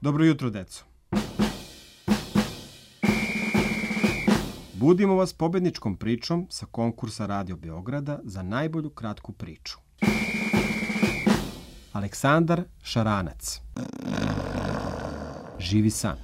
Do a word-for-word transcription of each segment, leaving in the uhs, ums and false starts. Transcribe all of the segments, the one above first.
Dobro jutro, deco. Budimo vas pobedničkom pričom sa konkursa Radio Beograda za najbolju kratku priču. Aleksandar Šaranac. Živi san.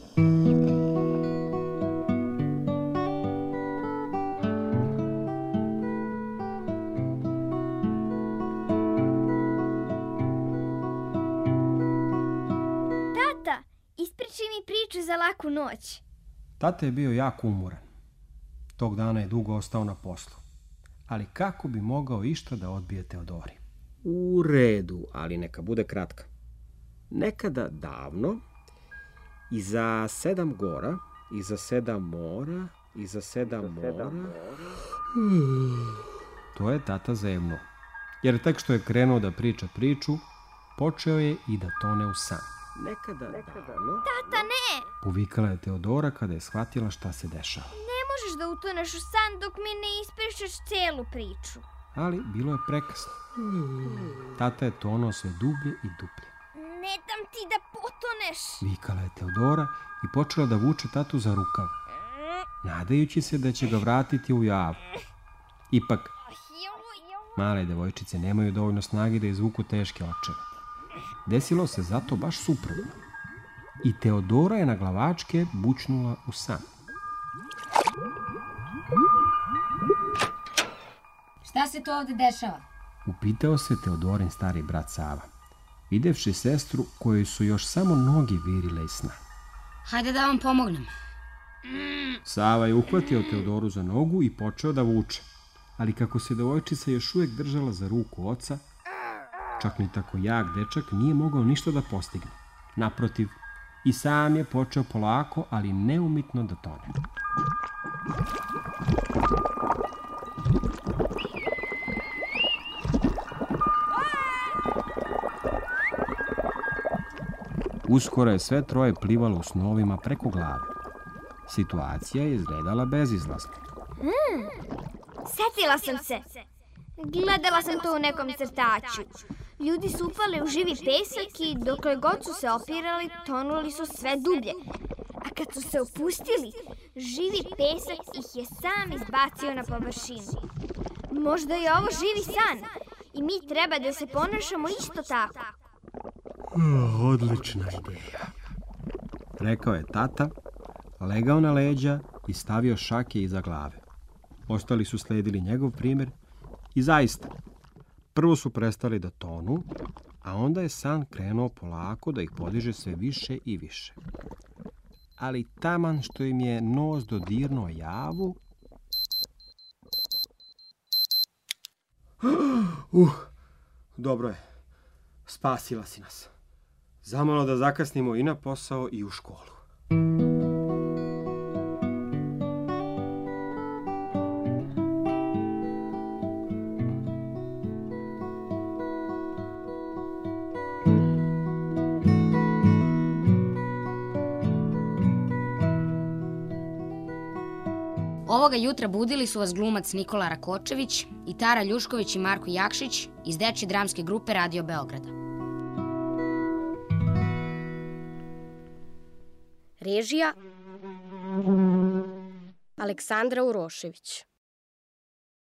Tata, ispriči mi priču za laku noć. Tata je bio jako umoran. Tog dana je dugo ostao na poslu. Ali kako bi mogao išta da odbije Teodori? U redu, ali neka bude kratka. Nekada davno, iza sedam gora, iza sedam mora, iza sedam mora... To je tata zevnuo. Jer tek što je krenuo da priča priču, počeo je i da tone u san. Nekada davno... Tata, ne! Povikala je Teodora kada je shvatila šta se dešava. Ne možeš da utoneš u san dok mi ne ispričaš celu priču. Ali bilo je prekasno. Tata je tonuo sve dublje i dublje. Ne dam ti da potoneš. Vikala je Teodora i počela da vuče tatu za rukav, nadajući se da će ga vratiti u javu. Ipak, male devojčice nemaju dovoljno snage da izvuku teške očeve. Desilo se zato baš suprotno. I Teodora je na glavačke bućnula u san. Šta se to ovde dešava? Upitao se Teodorin stari brat Sava, videvši sestru kojoj su još samo noge virile iz sna. Hajde da vam pomognem. Sava je uhvatio Teodoru za nogu i počeo da vuče. Ali kako se devojčica još uvijek držala za ruku oca, čak ni tako jak dečak nije mogao ništa da postigne. Naprotiv, i sam je počeo polako, ali neumitno da tone. Uskoro je sve troje plivalo u snovima preko glave. Situacija je izgledala bezizlazno. Hmm, setila sam se. Gledala sam to u nekom crtaču. Ljudi su upali u živi pesak i dokle god su se opirali, tonuli su sve dublje. A kad su se opustili, živi pesak ih je sam izbacio na površinu. Možda je ovo živi san i mi treba da se ponašamo isto tako. Odlična ideja, rekao je tata, legao na leđa i stavio šake iza glave. Ostali su sledili njegov primjer i zaista, prvo su prestali da tonu, a onda je san krenuo polako da ih podiže sve više i više. Ali taman što im je nos dodirnuo javu... Uh, dobro je, spasila si nas. Zamalo da zakasnimo i na posao i u školu. Ovoga jutra budili su vas glumac Nikola Rakočević i Tara Ljušković i Marko Jakšić iz dečje dramske grupe Radio Beograda. Režija Aleksandra Urošević.